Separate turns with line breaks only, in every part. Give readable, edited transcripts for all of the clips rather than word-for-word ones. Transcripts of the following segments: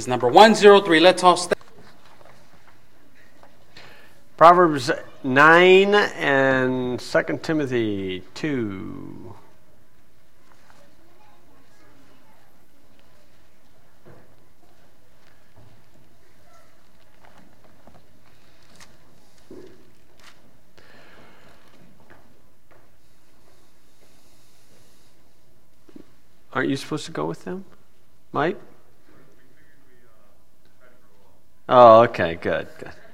Number 103, let's all stand.
Proverbs 9 and 2 Timothy 2. Aren't you supposed to go with them, Mike? Oh, okay, good.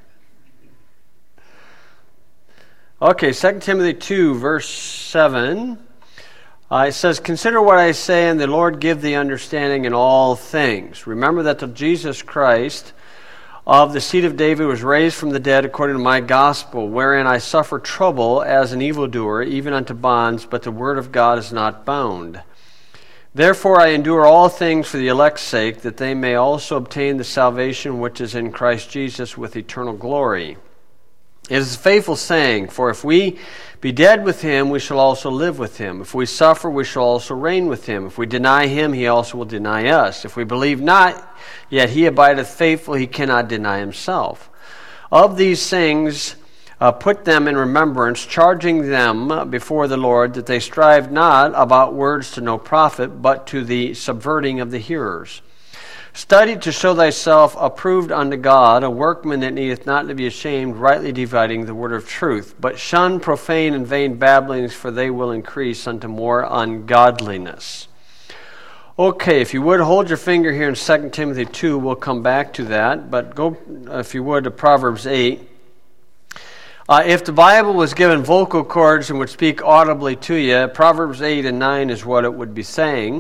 Okay, 2 Timothy 2, verse 7. It says, "Consider what I say, and the Lord give thee understanding in all things. Remember that the Jesus Christ of the seed of David was raised from the dead according to my gospel, wherein I suffer trouble as an evildoer, even unto bonds, but the word of God is not bound. Therefore I endure all things for the elect's sake, that they may also obtain the salvation which is in Christ Jesus with eternal glory. It is a faithful saying, for if we be dead with him, we shall also live with him. If we suffer, we shall also reign with him. If we deny him, he also will deny us. If we believe not, yet he abideth faithful, he cannot deny himself. Of these things put them in remembrance, charging them before the Lord, that they strive not about words to no profit, but to the subverting of the hearers. Study to show thyself approved unto God, a workman that needeth not to be ashamed, rightly dividing the word of truth. But shun profane and vain babblings, for they will increase unto more ungodliness." Okay, if you would, hold your finger here in 2 Timothy 2. We'll come back to that. But go, if you would, to Proverbs 8. If the Bible was given vocal cords and would speak audibly to you, Proverbs 8 and 9 is what it would be saying.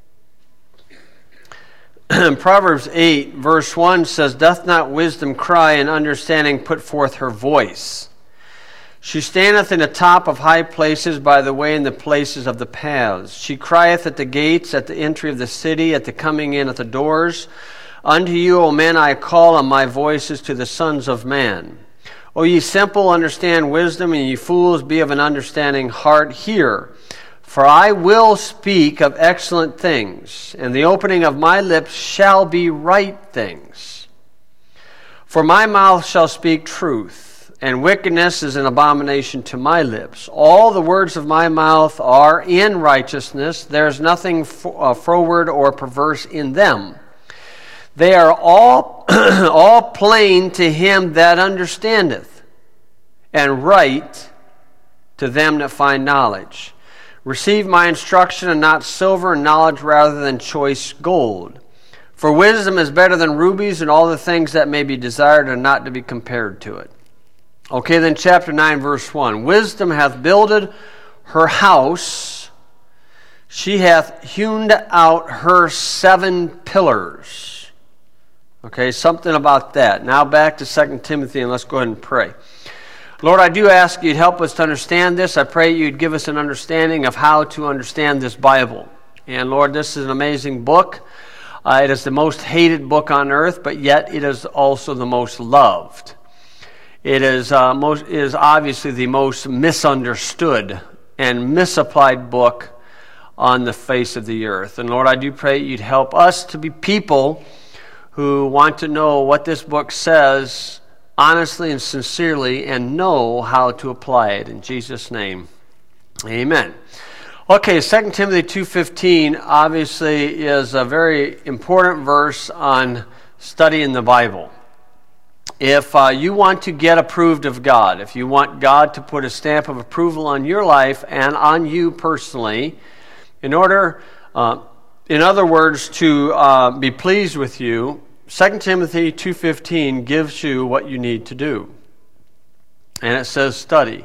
Proverbs 8, verse 1 says, "Doth not wisdom cry, and understanding put forth her voice? She standeth in the top of high places, by the way in the places of the paths. She crieth at the gates, at the entry of the city, at the coming in at the doors. Unto you, O men, I call, and my voice is to the sons of man. O ye simple, understand wisdom, and ye fools, be of an understanding heart. Hear, for I will speak of excellent things, and the opening of my lips shall be right things. For my mouth shall speak truth, and wickedness is an abomination to my lips. All the words of my mouth are in righteousness. There is nothing froward or perverse in them. They are all plain to him that understandeth, and right to them that find knowledge. Receive my instruction, and not silver, and knowledge rather than choice gold. For wisdom is better than rubies, and all the things that may be desired are not to be compared to it." Okay, then chapter 9, verse 1. "Wisdom hath builded her house. She hath hewn out her 7 pillars." Okay, something about that. Now back to 2 Timothy, and let's go ahead and pray. Lord, I do ask you'd help us to understand this. I pray you'd give us an understanding of how to understand this Bible. And Lord, this is an amazing book. It is the most hated book on earth, but yet it is also the most loved. It is obviously the most misunderstood and misapplied book on the face of the earth. And Lord, I do pray you'd help us to be people who want to know what this book says honestly and sincerely, and know how to apply it. In Jesus' name, amen. Okay, 2 Timothy 2:15 obviously is a very important verse on studying the Bible. If you want to get approved of God, if you want God to put a stamp of approval on your life and on you personally, in other words, to be pleased with you, 2 Timothy 2:15 gives you what you need to do. And it says, study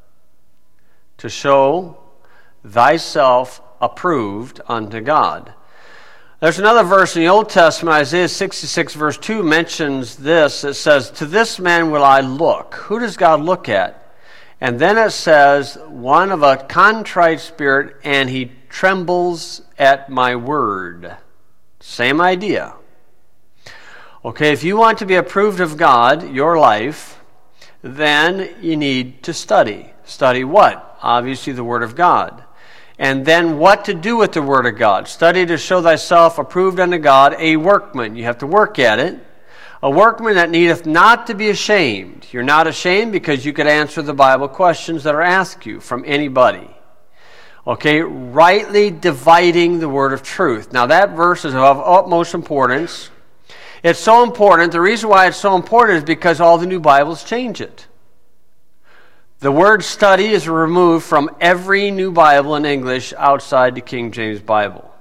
to show thyself approved unto God. There's another verse in the Old Testament, Isaiah 66 verse 2 mentions this. It says, "To this man will I look." Who does God look at? And then it says, "One of a contrite spirit, and he trembles at my word." Same idea. Okay, if you want to be approved of God, your life, then you need to study. Study what? Obviously the Word of God. And then what to do with the Word of God. Study to show thyself approved unto God, a workman. You have to work at it. A workman that needeth not to be ashamed. You're not ashamed because you could answer the Bible questions that are asked you from anybody. Okay, rightly dividing the word of truth. Now that verse is of utmost importance. It's so important. The reason why it's so important is because all the new Bibles change it. The word study is removed from every new Bible in English outside the King James Bible.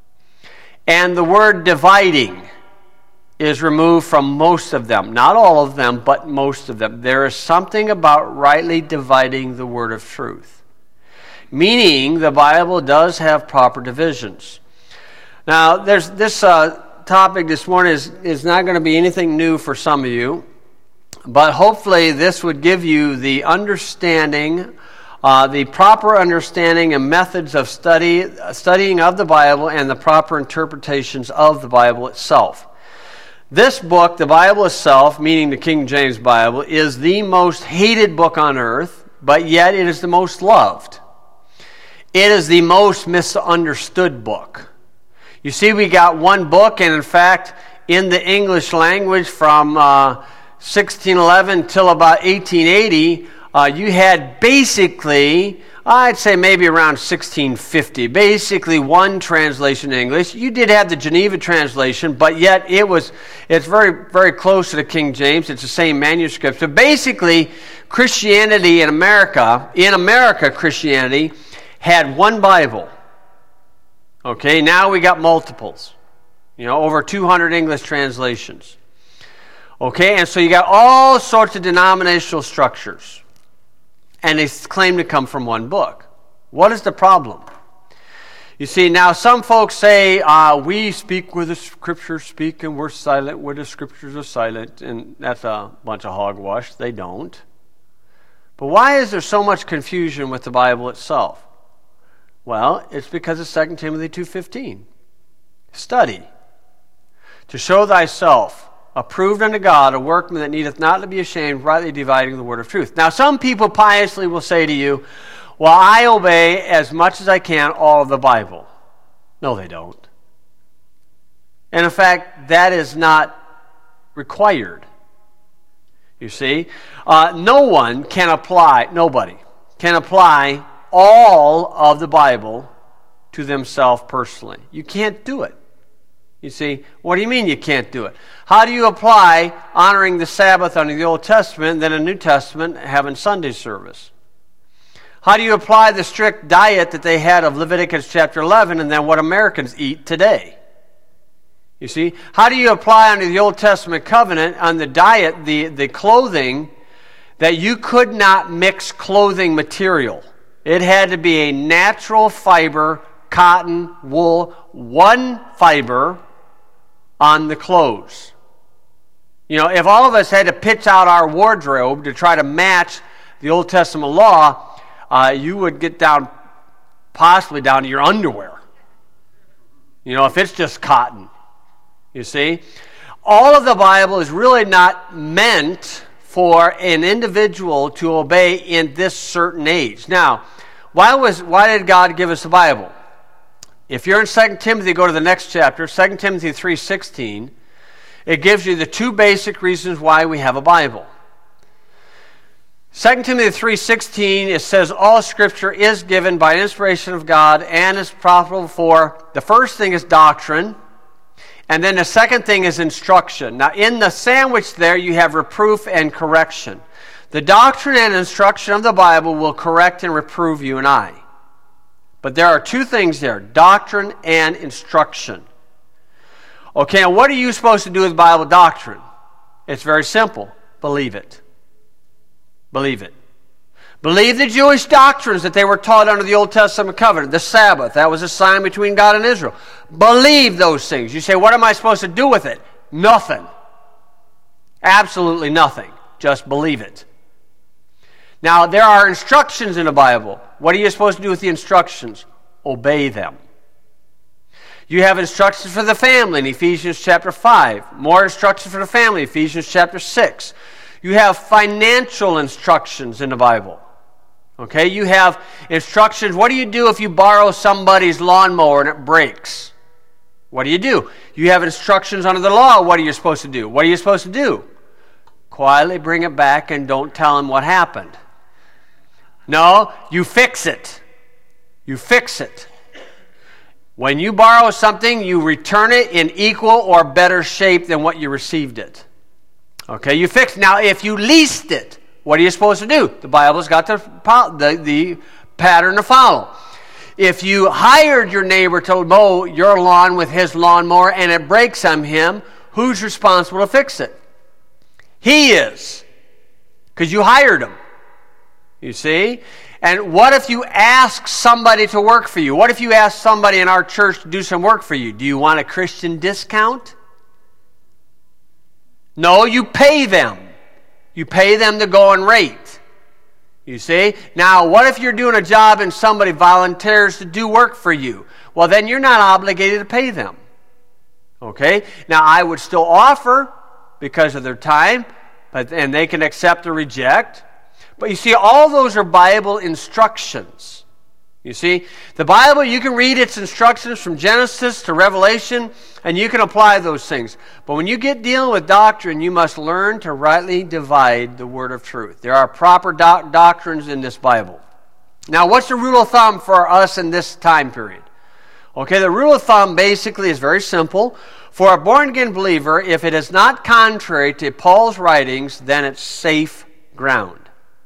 And the word dividing is removed from most of them. Not all of them, but most of them. There is something about rightly dividing the word of truth. Meaning the Bible does have proper divisions. Now, there's this topic this morning is not going to be anything new for some of you, but hopefully this would give you the understanding, the proper understanding and methods of studying of the Bible and the proper interpretations of the Bible itself. This book, the Bible itself, meaning the King James Bible, is the most hated book on earth, but yet it is the most loved. It is the most misunderstood book. You see, we got one book, and in fact, in the English language from 1611 till about 1880, you had basically, I'd say maybe around 1650, basically one translation in English. You did have the Geneva translation, but yet it's very, very close to the King James. It's the same manuscript. So basically, Christianity in America, Christianity had one Bible. Okay, now we got multiples. Over 200 English translations. Okay, and so you got all sorts of denominational structures. And they claim to come from one book. What is the problem? You see, now some folks say, we speak where the Scriptures speak and we're silent where the Scriptures are silent. And that's a bunch of hogwash. They don't. But why is there so much confusion with the Bible itself? Well, it's because of 2 Timothy 2:15. Study to show thyself approved unto God, a workman that needeth not to be ashamed, rightly dividing the word of truth. Now, some people piously will say to you, well, I obey as much as I can all of the Bible. No, they don't. And in fact, that is not required. You see? Nobody can apply all of the Bible to themselves personally. You can't do it. You see, what do you mean you can't do it? How do you apply honoring the Sabbath under the Old Testament and then in the New Testament having Sunday service? How do you apply the strict diet that they had of Leviticus chapter 11 and then what Americans eat today? You see, how do you apply under the Old Testament covenant on the diet, the clothing, that you could not mix clothing material? It had to be a natural fiber, cotton, wool, one fiber on the clothes. If all of us had to pitch out our wardrobe to try to match the Old Testament law, you would get possibly down to your underwear. If it's just cotton. You see? All of the Bible is really not meant for an individual to obey in this certain age. Now, why did God give us the Bible? If you're in 2 Timothy, go to the next chapter, 2 Timothy 3:16. It gives you the two basic reasons why we have a Bible. 2 Timothy 3:16, it says, all Scripture is given by inspiration of God and is profitable for, the first thing is doctrine, and then the second thing is instruction. Now, in the sandwich there, you have reproof and correction. The doctrine and instruction of the Bible will correct and reprove you and I. But there are two things there, doctrine and instruction. Okay, now what are you supposed to do with Bible doctrine? It's very simple. Believe it. Believe it. Believe the Jewish doctrines that they were taught under the Old Testament covenant. The Sabbath, that was a sign between God and Israel. Believe those things. You say, what am I supposed to do with it? Nothing. Absolutely nothing. Just believe it. Now, there are instructions in the Bible. What are you supposed to do with the instructions? Obey them. You have instructions for the family in Ephesians chapter 5. More instructions for the family, Ephesians chapter 6. You have financial instructions in the Bible. Okay, you have instructions. What do you do if you borrow somebody's lawnmower and it breaks? What do? You have instructions under the law. What are you supposed to do? What are you supposed to do? Quietly bring it back and don't tell them what happened. No, you fix it. You fix it. When you borrow something, you return it in equal or better shape than what you received it. Okay, you fix it. Now, if you leased it, what are you supposed to do? The Bible's got the pattern to follow. If you hired your neighbor to mow your lawn with his lawnmower and it breaks on him, who's responsible to fix it? He is. Because you hired him. You see? And what if you ask somebody to work for you? What if you ask somebody in our church to do some work for you? Do you want a Christian discount? No, you pay them. You pay them the going rate. You see? Now, what if you're doing a job and somebody volunteers to do work for you? Well, then you're not obligated to pay them. Okay? Now, I would still offer because of their time, and they can accept or reject. But you see, all those are Bible instructions. You see, the Bible, you can read its instructions from Genesis to Revelation, and you can apply those things. But when you get dealing with doctrine, you must learn to rightly divide the word of truth. There are proper doctrines in this Bible. Now, what's the rule of thumb for us in this time period? Okay, the rule of thumb basically is very simple. For a born-again believer, if it is not contrary to Paul's writings, then it's safe ground.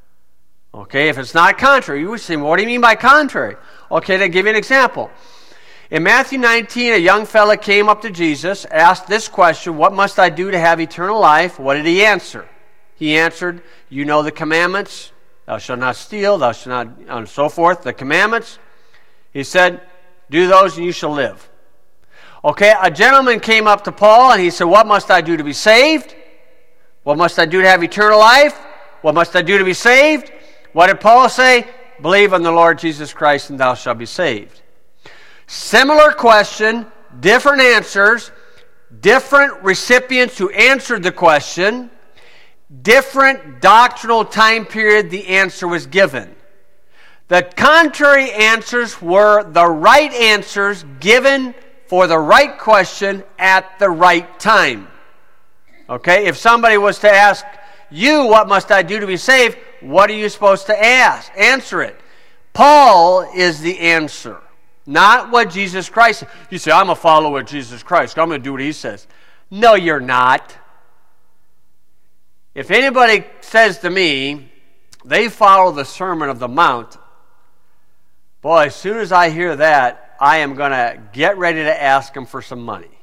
Okay, if it's not contrary, you would say, well, what do you mean by contrary? Okay, to give you an example. In Matthew 19, a young fella came up to Jesus, asked this question, what must I do to have eternal life? What did he answer? He answered, you know the commandments, thou shalt not steal, thou shalt not, and so forth, the commandments. He said, do those and you shall live. Okay, a gentleman came up to Paul and he said, what must I do to be saved? What must I do to have eternal life? What must I do to be saved? What did Paul say? Believe on the Lord Jesus Christ and thou shalt be saved. Similar question, different answers, different recipients who answered the question, different doctrinal time period the answer was given. The contrary answers were the right answers given for the right question at the right time. Okay, if somebody was to ask you, what must I do to be saved? What are you supposed to answer it? Paul is the answer, not what Jesus Christ said. You say, I'm a follower of Jesus Christ. I'm going to do what he says. No, you're not. If anybody says to me, they follow the Sermon of the Mount, boy, as soon as I hear that, I am going to get ready to ask them for some money.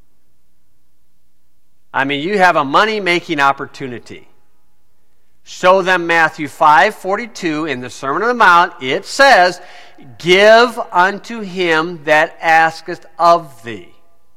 I mean, you have a money-making opportunity. Show them Matthew 5:42 in the Sermon on the Mount. It says, give unto him that asketh of thee.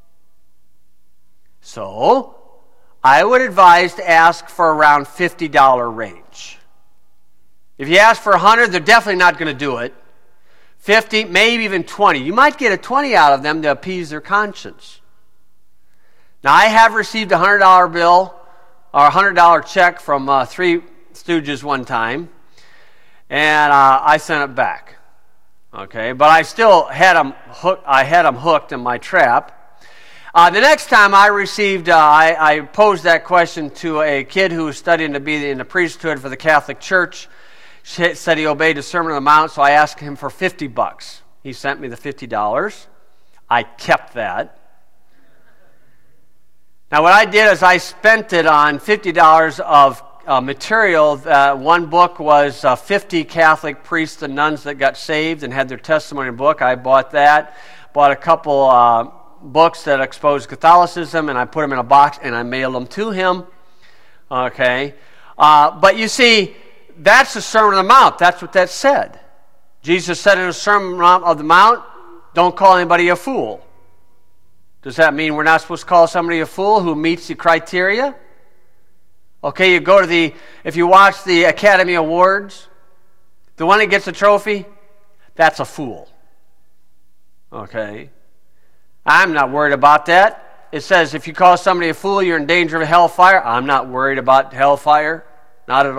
So, I would advise to ask for around $50 range. If you ask for $100, they're definitely not going to do it. 50, maybe even 20. You might get a 20 out of them to appease their conscience. Now, I have received a $100 bill or a $100 check from Three Stooges one time, and I sent it back. Okay, but I still had them hooked. I had them hooked in my trap. The next time I received, I posed that question to a kid who was studying to be in the priesthood for the Catholic Church. He said he obeyed the Sermon on the Mount, so I asked him for $50. He sent me the $50. I kept that. Now, what I did is I spent it on $50 of material. One book was 50 Catholic priests and nuns that got saved and had their testimony book. I bought that. Bought a couple books that exposed Catholicism, and I put them in a box and I mailed them to him. Okay. But you see, that's the Sermon on the Mount. That's what that said. Jesus said in the Sermon on the Mount, don't call anybody a fool. Does that mean we're not supposed to call somebody a fool who meets the criteria? Okay, you go to if you watch the Academy Awards, the one that gets a trophy, that's a fool. Okay. I'm not worried about that. It says if you call somebody a fool, you're in danger of hellfire. I'm not worried about hellfire. Not at all.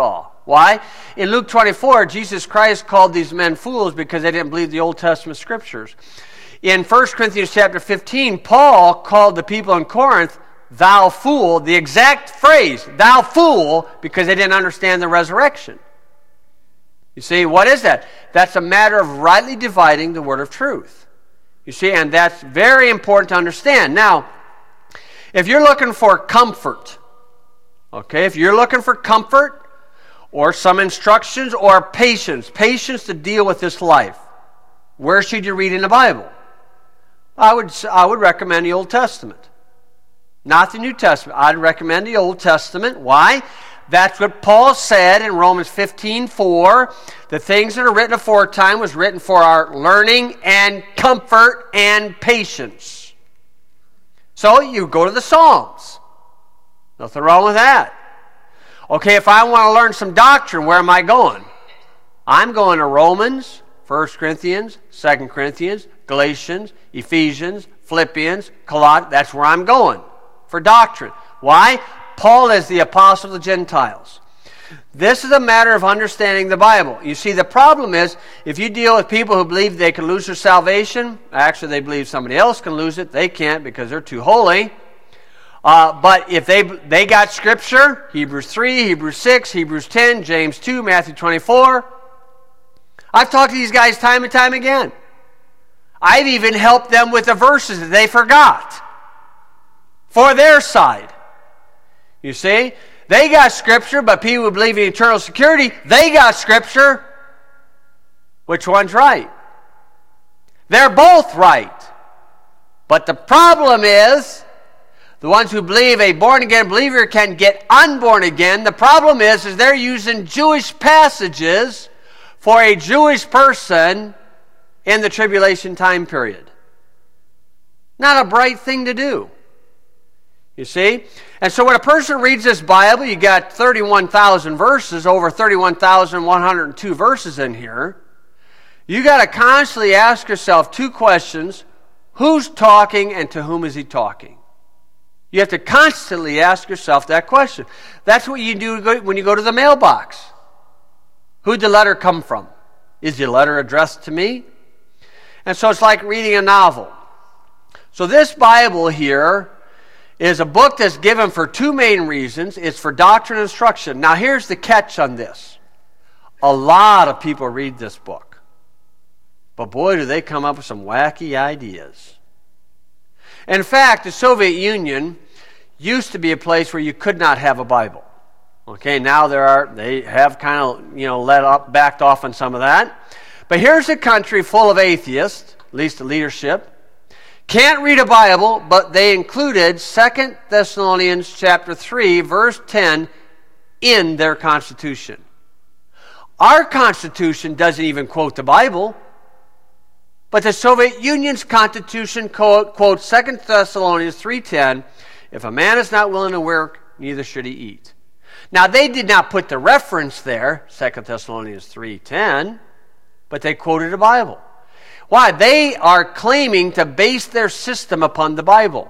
Why? In Luke 24, Jesus Christ called these men fools because they didn't believe the Old Testament scriptures. In 1 Corinthians chapter 15, Paul called the people in Corinth, thou fool, the exact phrase, thou fool, because they didn't understand the resurrection. You see, what is that? That's a matter of rightly dividing the word of truth. You see, and that's very important to understand. Now, if you're looking for comfort, okay, if you're looking for comfort or some instructions or patience to deal with this life, where should you read in the Bible? I would recommend the Old Testament. Not the New Testament. I'd recommend the Old Testament. Why? That's what Paul said in Romans 15:4. The things that are written aforetime was written for our learning and comfort and patience. So you go to the Psalms. Nothing wrong with that. Okay, if I want to learn some doctrine, where am I going? I'm going to Romans, 1 Corinthians, 2 Corinthians, Galatians, Ephesians, Philippians, Colossians. That's where I'm going for doctrine. Why? Paul is the apostle of the Gentiles. This is a matter of understanding the Bible. You see, the problem is, if you deal with people who believe they can lose their salvation, actually they believe somebody else can lose it, they can't because they're too holy. But if they got Scripture, Hebrews 3, Hebrews 6, Hebrews 10, James 2, Matthew 24. I've talked to these guys time and time again. I've even helped them with the verses that they forgot for their side. You see? They got Scripture, but people who believe in eternal security, they got Scripture. Which one's right? They're both right. But the problem is, the ones who believe a born-again believer can get unborn again, the problem is they're using Jewish passages for a Jewish person in the tribulation time period. Not a bright thing to do. You see? And so when a person reads this Bible, you got 31,000 verses, over 31,102 verses in here. You got to constantly ask yourself two questions. Who's talking and to whom is he talking? You have to constantly ask yourself that question. That's what you do when you go to the mailbox. Who'd the letter come from? Is the letter addressed to me? And so it's like reading a novel. So this Bible here is a book that's given for two main reasons. It's for doctrine and instruction. Now here's the catch on this. A lot of people read this book. But boy, do they come up with some wacky ideas. In fact, the Soviet Union used to be a place where you could not have a Bible. Okay, now they have kind of, backed off on some of that. But here's a country full of atheists, at least the leadership. Can't read a Bible, but they included 2 Thessalonians chapter 3, verse 10 in their Constitution. Our Constitution doesn't even quote the Bible, but the Soviet Union's Constitution quotes 2 Thessalonians 3:10, if a man is not willing to work, neither should he eat. Now, they did not put the reference there, 2 Thessalonians 3:10, but they quoted the Bible. Why? They are claiming to base their system upon the Bible.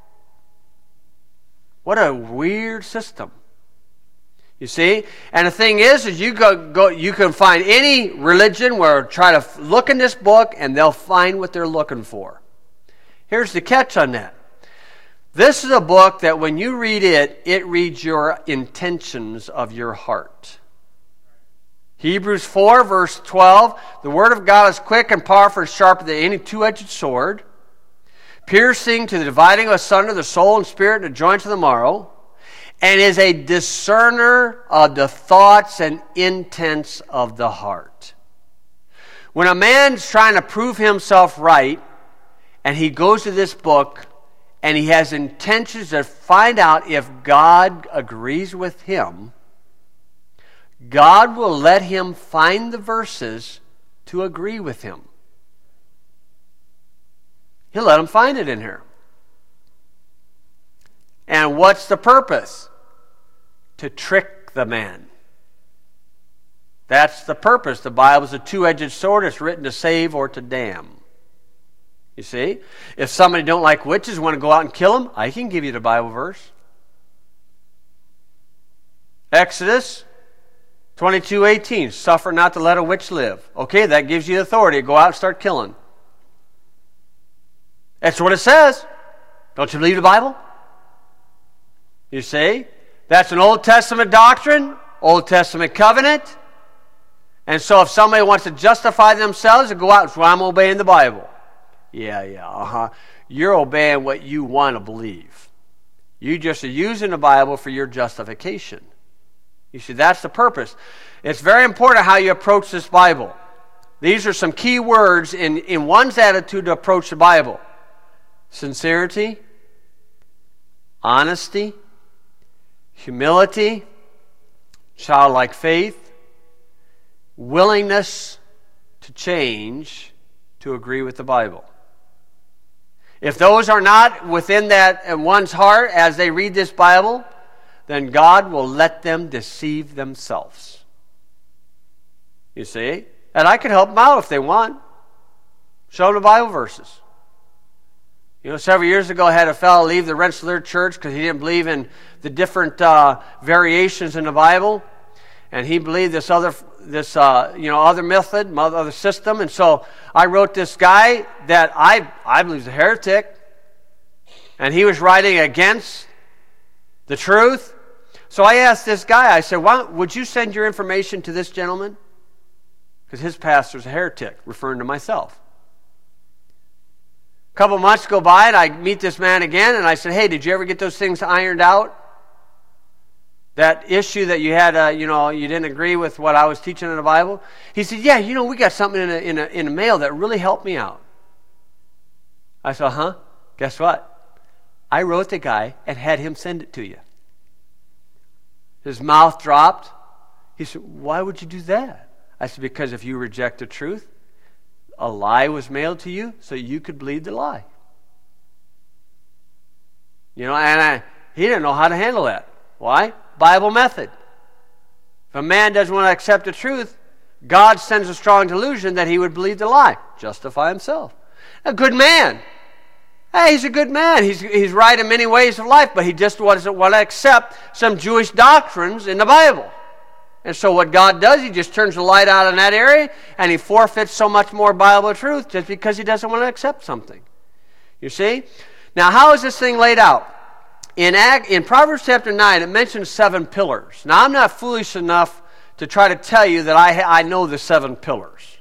What a weird system. You see? And the thing is you can find any religion where try to look in this book and they'll find what they're looking for. Here's the catch on that. This is a book that when you read it, it reads your intentions of your heart. Hebrews 4, verse 12, the Word of God is quick and powerful and sharper than any two-edged sword, piercing to the dividing asunder the soul and spirit and the joints of the marrow, and is a discerner of the thoughts and intents of the heart. When a man's trying to prove himself right, and he goes to this book, and he has intentions to find out if God agrees with him, God will let him find the verses to agree with him. He'll let him find it in here. And what's the purpose? To trick the man. That's the purpose. The Bible's a two-edged sword. It's written to save or to damn. You see? If somebody don't like witches, want to go out and kill them, I can give you the Bible verse. Exodus 22:18, suffer not to let a witch live. Okay, that gives you authority to go out and start killing. That's what it says. Don't you believe the Bible? You see? That's an Old Testament doctrine, Old Testament covenant. And so if somebody wants to justify themselves and go out and say, well, I'm obeying the Bible. Yeah, You're obeying what you want to believe. You just are using the Bible for your justification. You see, that's the purpose. It's very important how you approach this Bible. These are some key words in one's attitude to approach the Bible. Sincerity, honesty, humility, childlike faith, willingness to change to agree with the Bible. If those are not within that in one's heart as they read this Bible, then God will let them deceive themselves. You see? And I can help them out if they want. Show them the Bible verses. You know, several years ago, I had a fellow leave the Rensselaer Church because he didn't believe in the different variations in the Bible, and he believed this other method, other system. And so I wrote this guy that I believe is a heretic, and he was writing against the truth. So I asked this guy. I said, would you send your information to this gentleman? Because his pastor's a heretic, referring to myself. A couple months go by, and I meet this man again, and I said, hey, did you ever get those things ironed out? That issue that you had, you didn't agree with what I was teaching in the Bible? He said, yeah, we got something in the mail that really helped me out. I said, guess what? I wrote the guy and had him send it to you. His mouth dropped. He said, why would you do that? I said, because if you reject the truth, a lie was mailed to you so you could believe the lie. He didn't know how to handle that. Why? Bible method. If a man doesn't want to accept the truth, God sends a strong delusion that he would believe the lie. Justify himself. A good man. Hey, he's a good man. He's right in many ways of life, but he just doesn't want to accept some Jewish doctrines in the Bible. And so what God does, he just turns the light out in that area, and he forfeits so much more Bible truth just because he doesn't want to accept something. You see? Now, how is this thing laid out? In Proverbs chapter 9, it mentions 7 pillars. Now, I'm not foolish enough to try to tell you that I know the 7 pillars.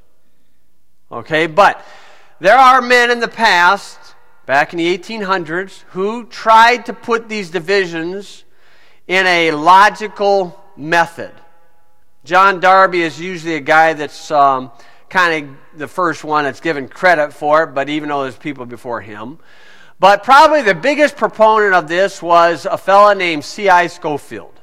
Okay? But there are men in the past, back in the 1800s, who tried to put these divisions in a logical method. John Darby is usually a guy that's kind of the first one that's given credit for it, but even though there's people before him. But probably the biggest proponent of this was a fellow named C.I. Scofield.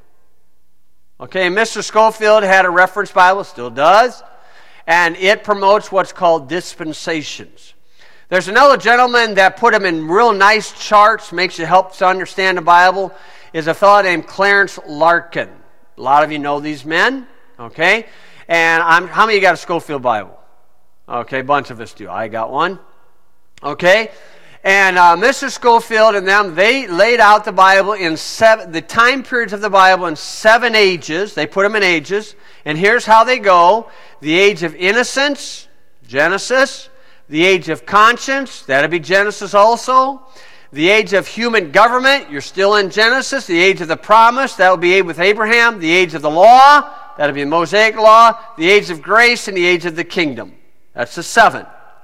Okay, Mr. Scofield had a reference Bible, still does, and it promotes what's called dispensations. There's another gentleman that put them in real nice charts, makes you help to understand the Bible, is a fellow named Clarence Larkin. A lot of you know these men. Okay? And how many of you got a Scofield Bible? Okay, a bunch of us do. I got one. Okay? And Mr. Scofield and them, they laid out the Bible in the time periods of the Bible in 7 ages. They put them in ages. And here's how they go. The age of innocence, Genesis. The age of conscience, that'll be Genesis also. The age of human government, you're still in Genesis. The age of the promise, that will be with Abraham. The age of the law, that'll be the Mosaic law. The age of grace and the age of the kingdom. That's the 7.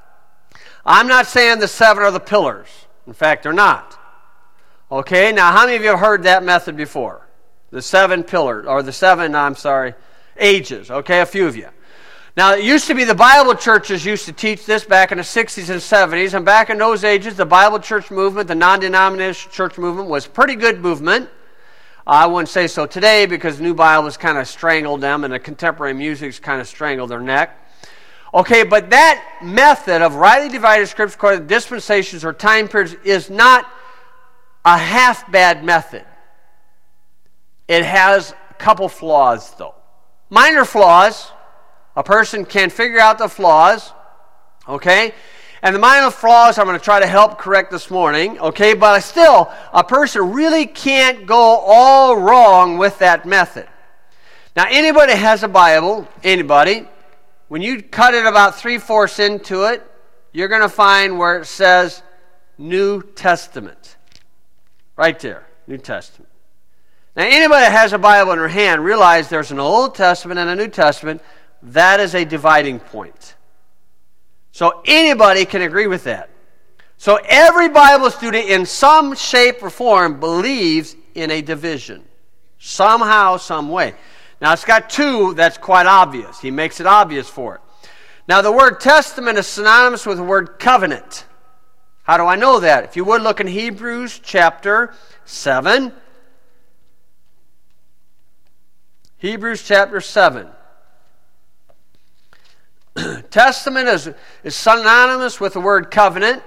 I'm not saying the 7 are the pillars. In fact, they're not. Okay, now how many of you have heard that method before? The 7 pillars, or the 7, ages. Okay, a few of you. Now, it used to be the Bible churches used to teach this back in the 60s and 70s, and back in those ages, the Bible church movement, the non-denominational church movement, was a pretty good movement. I wouldn't say so today because the New Bible has kind of strangled them, and the contemporary music's kind of strangled their neck. Okay, but that method of rightly divided Scripture according to dispensations or time periods is not a half-bad method. It has a couple flaws, though. Minor flaws. A person can figure out the flaws, okay? And the minor flaws I'm going to try to help correct this morning, okay? But still, a person really can't go all wrong with that method. Now, anybody has a Bible, anybody, when you cut it about 3/4 into it, you're going to find where it says New Testament. Right there, New Testament. Now, anybody that has a Bible in their hand realize there's an Old Testament and a New Testament. That is a dividing point. So anybody can agree with that. So every Bible student in some shape or form believes in a division. Somehow, some way. Now, it's got two that's quite obvious. He makes it obvious for it. Now, the word testament is synonymous with the word covenant. How do I know that? If you would look in Hebrews chapter 7. Hebrews chapter 7. Testament is synonymous with the word covenant.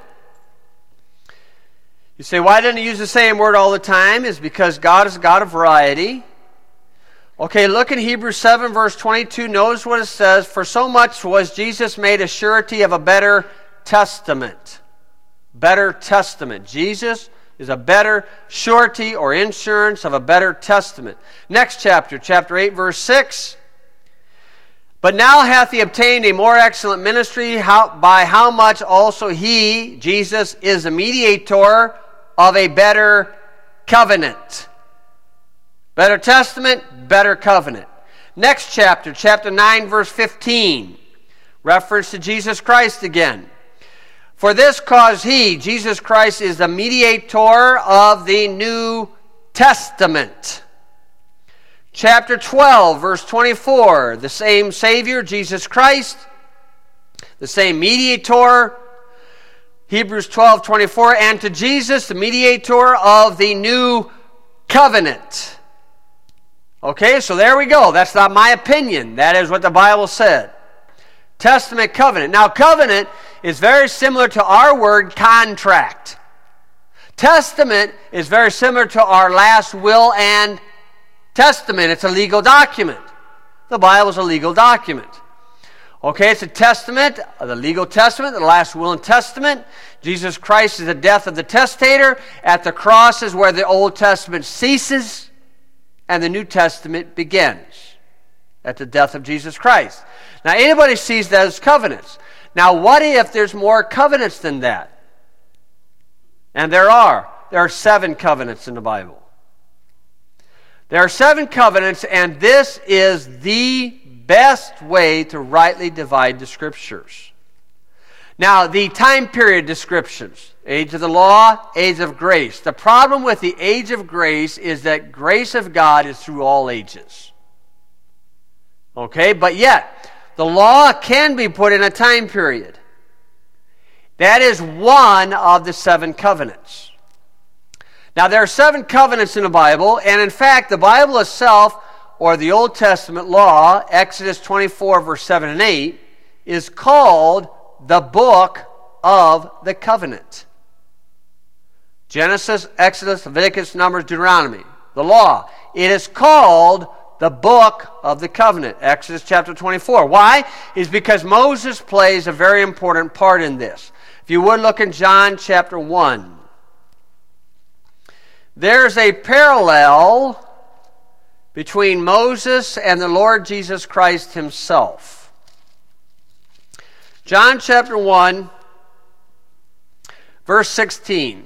You say, why didn't he use the same word all the time? It's because God is a God of variety. Okay, look in Hebrews 7 verse 22. Notice what it says. For so much was Jesus made a surety of a better testament. Better testament. Jesus is a better surety or insurance of a better testament. Next chapter, chapter 8 verse 6. But now hath he obtained a more excellent ministry, by how much also he, Jesus, is a mediator of a better covenant. Better testament, better covenant. Next chapter, chapter 9, verse 15. Reference to Jesus Christ again. For this cause he, Jesus Christ, is the mediator of the New Testament. Chapter 12, verse 24, the same Savior, Jesus Christ, the same mediator, Hebrews 12, 24, and to Jesus, the mediator of the new covenant. Okay, so there we go. That's not my opinion. That is what the Bible said. Testament, covenant. Now, covenant is very similar to our word contract. Testament is very similar to our last will and testament. It's a legal document. The Bible is a legal document. Okay, it's a testament, the legal testament, the last will and testament. Jesus Christ is the death of the testator. At the cross is where the Old Testament ceases and the New Testament begins. At the death of Jesus Christ. Now, anybody sees that as covenants. Now, what if there's more covenants than that? And there are. There are 7 covenants in the Bible. There are 7 covenants, and this is the best way to rightly divide the Scriptures. Now, the time period descriptions. Age of the law, age of grace. The problem with the age of grace is that grace of God is through all ages. Okay, but yet, the law can be put in a time period. That is one of the 7 covenants. Now, there are 7 covenants in the Bible, and in fact, the Bible itself, or the Old Testament law, Exodus 24, verse 7 and 8, is called the book of the covenant. Genesis, Exodus, Leviticus, Numbers, Deuteronomy, the law. It is called the book of the covenant, Exodus chapter 24. Why? It's because Moses plays a very important part in this. If you would look in John chapter 1. There's a parallel between Moses and the Lord Jesus Christ himself. John chapter 1, verse 16.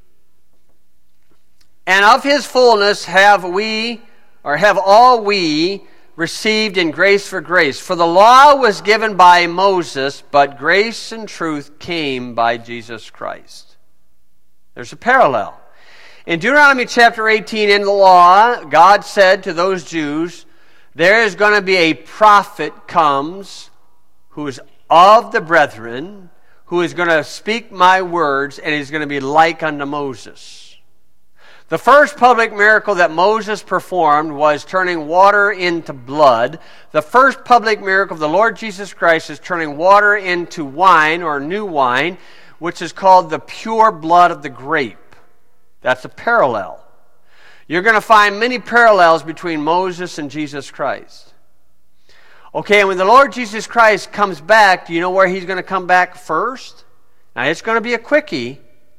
And of his fullness have all we received in grace for grace. For the law was given by Moses, but grace and truth came by Jesus Christ. There's a parallel. In Deuteronomy chapter 18 in the law, God said to those Jews, there is going to be a prophet comes who is of the brethren, who is going to speak my words, and he's going to be like unto Moses. The first public miracle that Moses performed was turning water into blood. The first public miracle of the Lord Jesus Christ is turning water into wine, or new wine, which is called the pure blood of the grape. That's a parallel. You're going to find many parallels between Moses and Jesus Christ. Okay, and when the Lord Jesus Christ comes back, do you know where he's going to come back first? Now, it's going to be a quickie,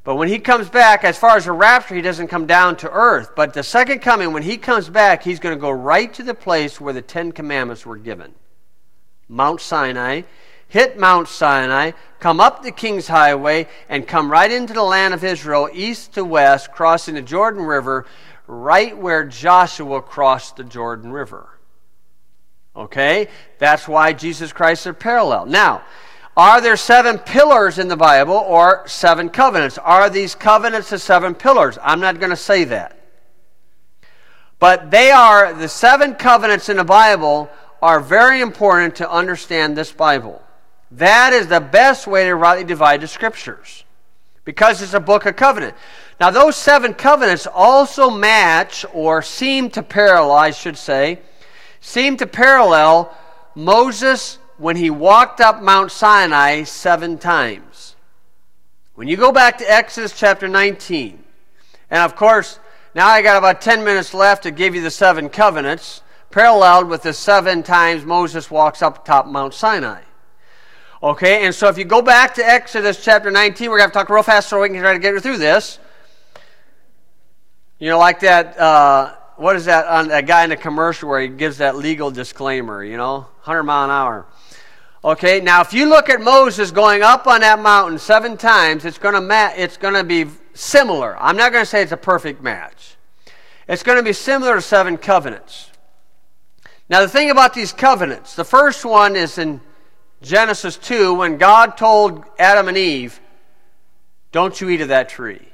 But when he comes back, as far as the rapture, he doesn't come down to earth. But the second coming, when he comes back, he's going to go right to the place where the Ten Commandments were given. Mount Sinai, hit Mount Sinai, come up the King's Highway, and come right into the land of Israel, east to west, crossing the Jordan River, right where Joshua crossed the Jordan River. Okay? That's why Jesus Christ are parallel. Now, are there 7 pillars in the Bible or 7 covenants? Are these covenants the 7 pillars? I'm not going to say that. But they are, the 7 covenants in the Bible are very important to understand this Bible. That is the best way to rightly divide the Scriptures, because it's a book of covenant. Now, those 7 covenants also match, or seem to parallel, I should say, seem to parallel Moses when he walked up Mount Sinai 7 times. When you go back to Exodus chapter 19, and of course, now I got about 10 minutes left to give you the 7 covenants, paralleled with the 7 times Moses walks up top Mount Sinai. Okay, and so if you go back to Exodus chapter 19, we're going to talk real fast so we can try to get through this. You know, like that, what is that, on that guy in the commercial where he gives that legal disclaimer, 100 mile an hour. Okay, now if you look at Moses going up on that mountain 7 times, it's going to be similar. I'm not going to say it's a perfect match. It's going to be similar to 7 covenants. Now the thing about these covenants, the first one is in Genesis 2 when God told Adam and Eve, don't you eat of that tree.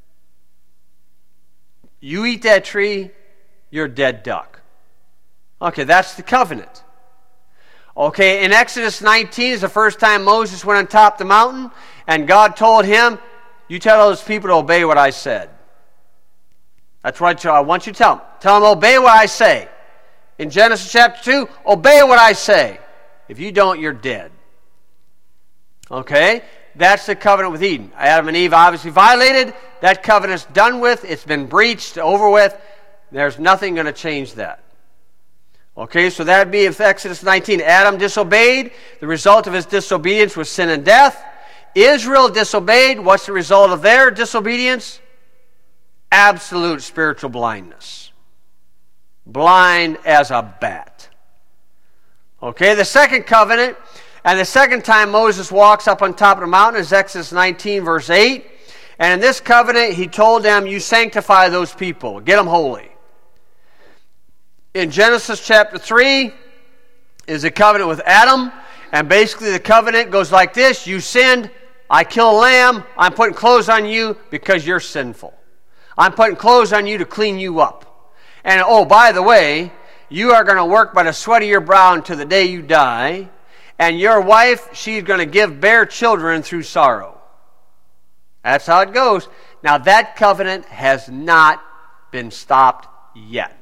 You eat that tree, you're a dead duck. Okay, that's the covenant. Okay, in Exodus 19 is the first time Moses went on top of the mountain, and God told him, you tell those people to obey what I said. That's what I want you to tell them. Tell them, obey what I say. In Genesis chapter 2, obey what I say. If you don't, you're dead. Okay, that's the covenant with Eden. Adam and Eve obviously violated. That covenant's done with. It's been breached, over with. There's nothing going to change that. Okay, so that would be if Exodus 19. Adam disobeyed. The result of his disobedience was sin and death. Israel disobeyed. What's the result of their disobedience? Absolute spiritual blindness. Blind as a bat. Okay, the second covenant, and the second time Moses walks up on top of the mountain is Exodus 19, verse 8. And in this covenant, he told them, you sanctify those people. Get them holy. In Genesis chapter 3 is a covenant with Adam, and basically the covenant goes like this. You sinned, I kill a lamb, I'm putting clothes on you because you're sinful. I'm putting clothes on you to clean you up. And oh, by the way, you are going to work by the sweat of your brow until the day you die, and your wife, she's going to bear children through sorrow. That's how it goes. Now that covenant has not been stopped yet.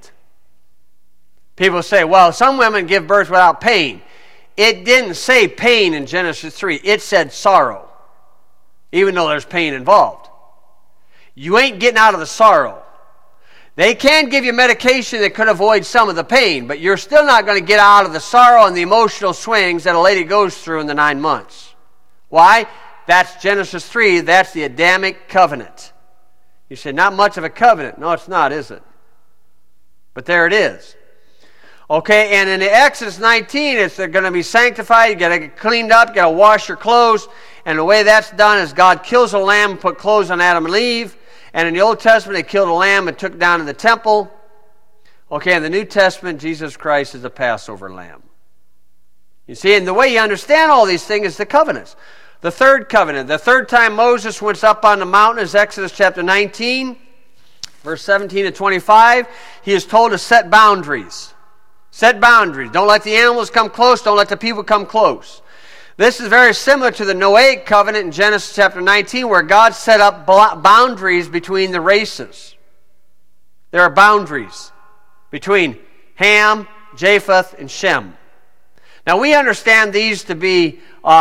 People say, well, some women give birth without pain. It didn't say pain in Genesis 3. It said sorrow, even though there's pain involved. You ain't getting out of the sorrow. They can give you medication that could avoid some of the pain, but you're still not going to get out of the sorrow and the emotional swings that a lady goes through in the 9 months. Why? That's Genesis 3. That's the Adamic covenant. You say, not much of a covenant. No, it's not, is it? But there it is. Okay, and in the Exodus 19, it's they're going to be sanctified. You got to get cleaned up. You got to wash your clothes. And the way that's done is God kills a lamb and put clothes on Adam and Eve. And in the Old Testament, they killed a lamb and took it down to the temple. Okay, in the New Testament, Jesus Christ is the Passover lamb. You see, and the way you understand all these things is the covenants. The third covenant, the third time Moses went up on the mountain is Exodus chapter 19, verse 17 to 25. He is told to set boundaries. Set boundaries. Don't let the animals come close. Don't let the people come close. This is very similar to the Noahic covenant in Genesis chapter 19 where God set up boundaries between the races. There are boundaries between Ham, Japheth, and Shem. Now we understand these to be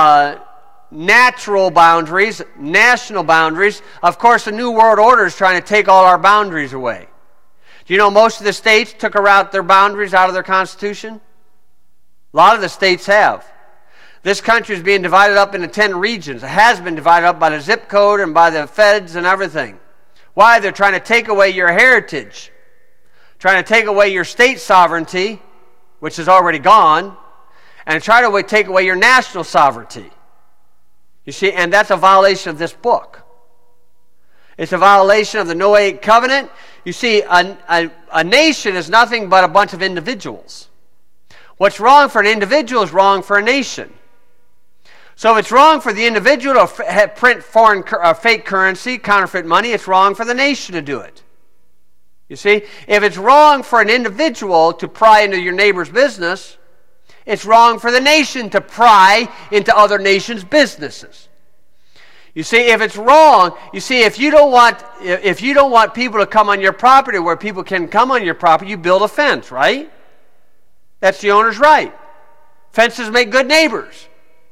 natural boundaries, national boundaries. Of course, the New World Order is trying to take all our boundaries away. Do you know most of the states took their boundaries out of their Constitution? A lot of the states have. This country is being divided up into 10 regions. It has been divided up by the zip code and by the feds and everything. Why? They're trying to take away your heritage, trying to take away your state sovereignty, which is already gone, and try to take away your national sovereignty. You see, and that's a violation of this book. It's a violation of the Noahic covenant. You see, a nation is nothing but a bunch of individuals. What's wrong for an individual is wrong for a nation. So if it's wrong for the individual to print fake currency, counterfeit money, it's wrong for the nation to do it. You see, if it's wrong for an individual to pry into your neighbor's business, it's wrong for the nation to pry into other nations' businesses. You see, if it's wrong, if you don't want people to come on your property where people can come on your property, you build a fence, right? That's the owner's right. Fences make good neighbors.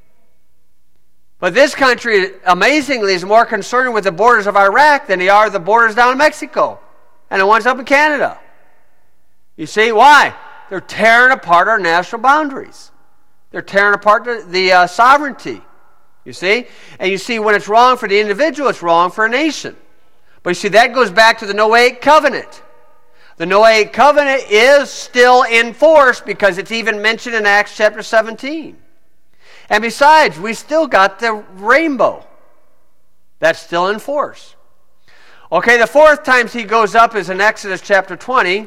But this country, amazingly, is more concerned with the borders of Iraq than they are the borders down in Mexico and the ones up in Canada. You see, why? They're tearing apart our national boundaries. They're tearing apart the sovereignty. You see? And you see, when it's wrong for the individual, it's wrong for a nation. But you see, that goes back to the Noahic covenant. The Noahic covenant is still in force because it's even mentioned in Acts chapter 17. And besides, we still got the rainbow. That's still in force. Okay, the fourth time he goes up is in Exodus chapter 20.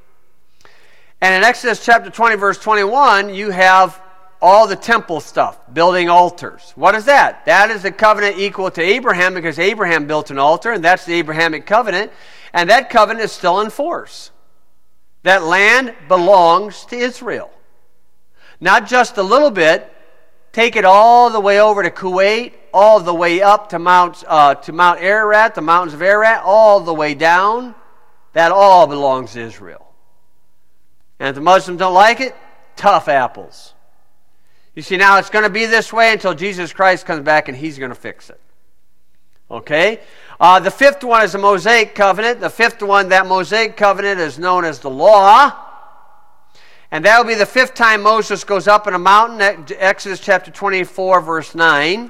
And in Exodus chapter 20, verse 21, you have all the temple stuff, building altars. What is that? That is the covenant equal to Abraham because Abraham built an altar, and that's the Abrahamic covenant. And that covenant is still in force. That land belongs to Israel. Not just a little bit. Take it all the way over to Kuwait, all the way up to Mount Ararat, the mountains of Ararat, all the way down. That all belongs to Israel. And if the Muslims don't like it, tough apples. You see, now it's going to be this way until Jesus Christ comes back and he's going to fix it. Okay? The fifth one is the Mosaic covenant. The fifth one, that Mosaic covenant is known as the law. And that will be the fifth time Moses goes up in a mountain, Exodus chapter 24, verse 9.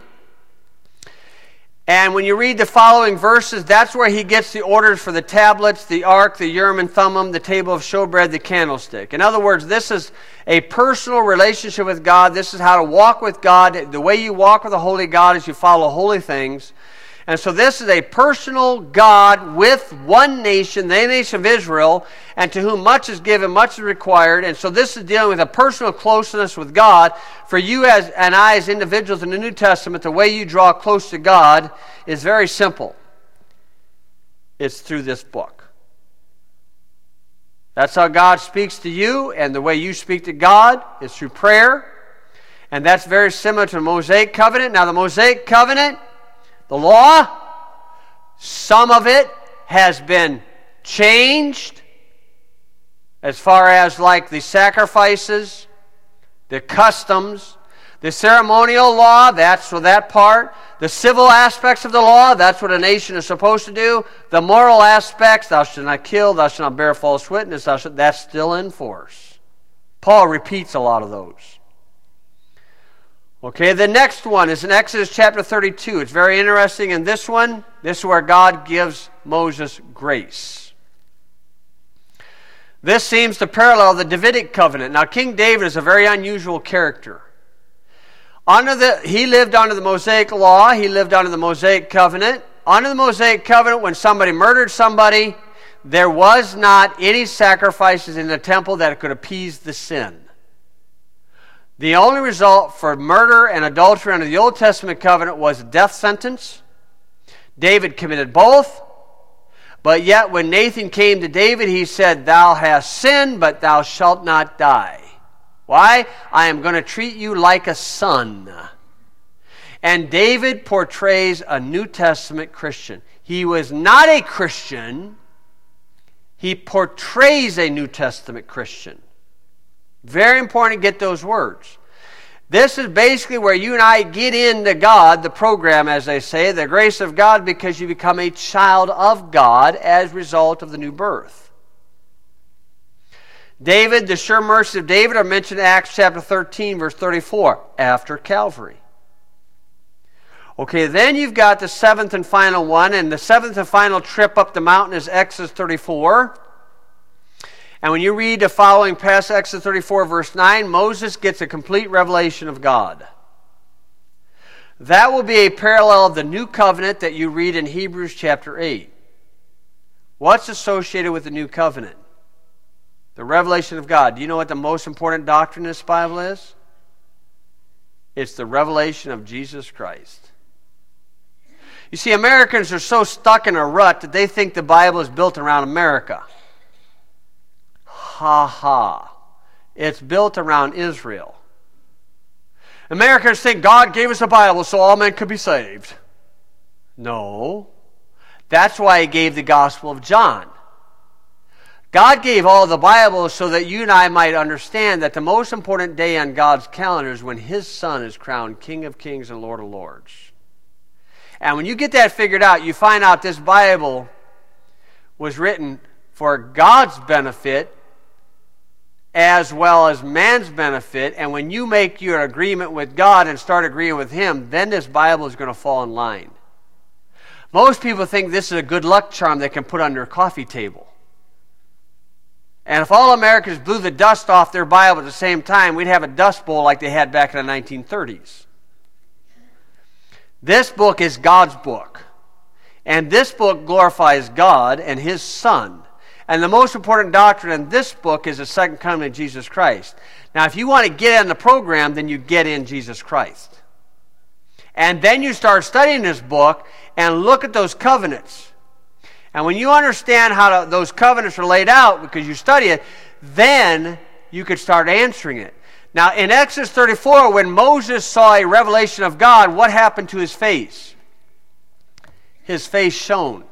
And when you read the following verses, that's where he gets the orders for the tablets, the ark, the Urim and Thummim, the table of showbread, the candlestick. In other words, this is a personal relationship with God. This is how to walk with God. The way you walk with the holy God is you follow holy things. And so this is a personal God with one nation, the nation of Israel, and to whom much is given, much is required. And so this is dealing with a personal closeness with God. For you and I as individuals in the New Testament, the way you draw close to God is very simple. It's through this book. That's how God speaks to you, and the way you speak to God is through prayer. And that's very similar to the Mosaic covenant. Now the Mosaic covenant, the law, some of it has been changed as far as like the sacrifices, the customs, the ceremonial law, that's for that part. The civil aspects of the law, that's what a nation is supposed to do. The moral aspects, thou shalt not kill, thou shalt not bear false witness, that's still in force. Paul repeats a lot of those. Okay, the next one is in Exodus chapter 32. It's very interesting in this one. This is where God gives Moses grace. This seems to parallel the Davidic covenant. Now, King David is a very unusual character. He lived under the Mosaic law. He lived under the Mosaic covenant. Under the Mosaic covenant, when somebody murdered somebody, there was not any sacrifices in the temple that could appease the sin. The only result for murder and adultery under the Old Testament covenant was a death sentence. David committed both. But yet when Nathan came to David, he said, "Thou hast sinned, but thou shalt not die." Why? I am going to treat you like a son. And David portrays a New Testament Christian. He was not a Christian. He portrays a New Testament Christian. Very important to get those words. This is basically where you and I get into God, the program, as they say, the grace of God, because you become a child of God as a result of the new birth. David, the sure mercies of David are mentioned in Acts chapter 13, verse 34, after Calvary. Okay, then you've got the seventh and final one, and the seventh and final trip up the mountain is Exodus 34. And when you read the following past Exodus 34, verse 9, Moses gets a complete revelation of God. That will be a parallel of the new covenant that you read in Hebrews chapter 8. What's associated with the new covenant? The revelation of God. Do you know what the most important doctrine in this Bible is? It's the revelation of Jesus Christ. You see, Americans are so stuck in a rut that they think the Bible is built around America. Ha ha. It's built around Israel. Americans think God gave us a Bible so all men could be saved. No. That's why He gave the Gospel of John. God gave all the Bible so that you and I might understand that the most important day on God's calendar is when His Son is crowned King of Kings and Lord of Lords. And when you get that figured out, you find out this Bible was written for God's benefit as well as man's benefit. And when you make your agreement with God and start agreeing with Him, then this Bible is going to fall in line. Most people think this is a good luck charm they can put on their coffee table. And if all Americans blew the dust off their Bible at the same time, we'd have a dust bowl like they had back in the 1930s. This book is God's book. And this book glorifies God and His Son. And the most important doctrine in this book is the second coming of Jesus Christ. Now, if you want to get in the program, then you get in Jesus Christ. And then you start studying this book and look at those covenants. And when you understand how those covenants are laid out, because you study it, then you could start answering it. Now, in Exodus 34, when Moses saw a revelation of God, what happened to his face? His face shone.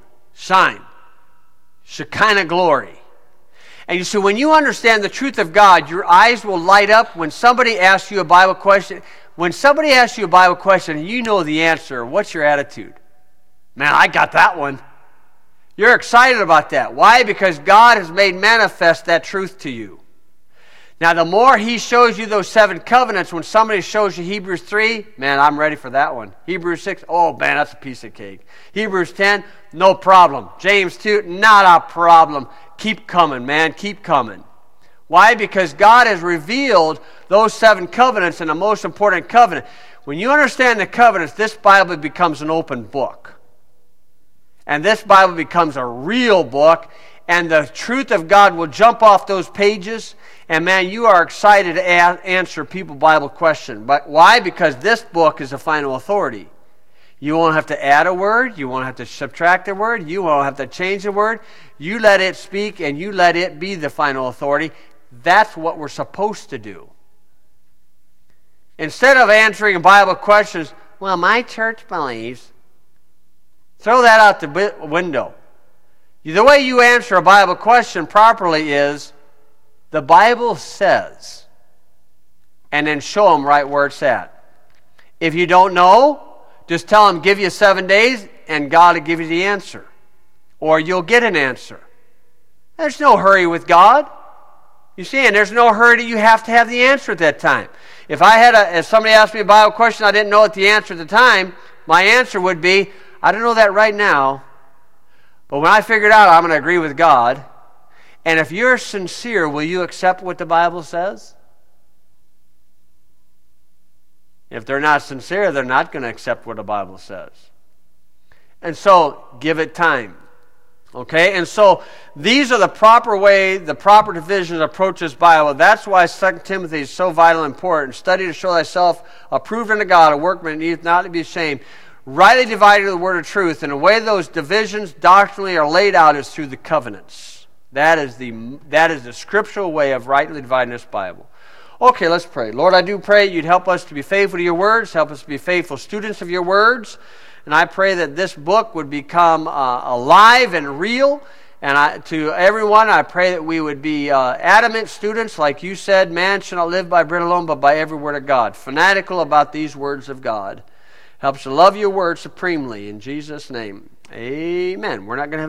Shekinah glory. And you see, when you understand the truth of God, your eyes will light up when somebody asks you a Bible question. When somebody asks you a Bible question and you know the answer, what's your attitude? Man, I got that one. You're excited about that. Why? Because God has made manifest that truth to you. Now, the more He shows you those 7 covenants, when somebody shows you Hebrews 3, man, I'm ready for that one. Hebrews 6, oh, man, that's a piece of cake. Hebrews 10, no problem. James 2, not a problem. Keep coming, man, keep coming. Why? Because God has revealed those 7 covenants in the most important covenant. When you understand the covenants, this Bible becomes an open book. And this Bible becomes a real book, and the truth of God will jump off those pages. And man, you are excited to answer people's Bible questions. But why? Because this book is the final authority. You won't have to add a word. You won't have to subtract a word. You won't have to change a word. You let it speak and you let it be the final authority. That's what we're supposed to do. Instead of answering Bible questions, well, my church believes, throw that out the window. The way you answer a Bible question properly is, the Bible says, and then show them right where it's at. If you don't know, just tell them, give you 7 days, and God will give you the answer. Or you'll get an answer. There's no hurry with God. You see, and there's no hurry that you have to have the answer at that time. If somebody asked me a Bible question, I didn't know the answer at the time, my answer would be, I don't know that right now, but when I figure it out, I'm going to agree with God. And if you're sincere, will you accept what the Bible says? If they're not sincere, they're not going to accept what the Bible says. And so, give it time. Okay? And so, these are the proper way, the proper divisions approach this Bible. That's why 2 Timothy is so vital and important. Study to show thyself approved unto God, a workman that needeth not to be ashamed, rightly dividing the word of truth. And the way those divisions doctrinally are laid out is through the covenants. That is the scriptural way of rightly dividing this Bible. Okay, let's pray. Lord, I do pray you'd help us to be faithful to your words, help us to be faithful students of your words, and I pray that this book would become alive and real. And to everyone, I pray that we would be adamant students, like you said, man shall not live by bread alone, but by every word of God. Fanatical about these words of God. Help us to love your word supremely. In Jesus' name, amen. We're not going to have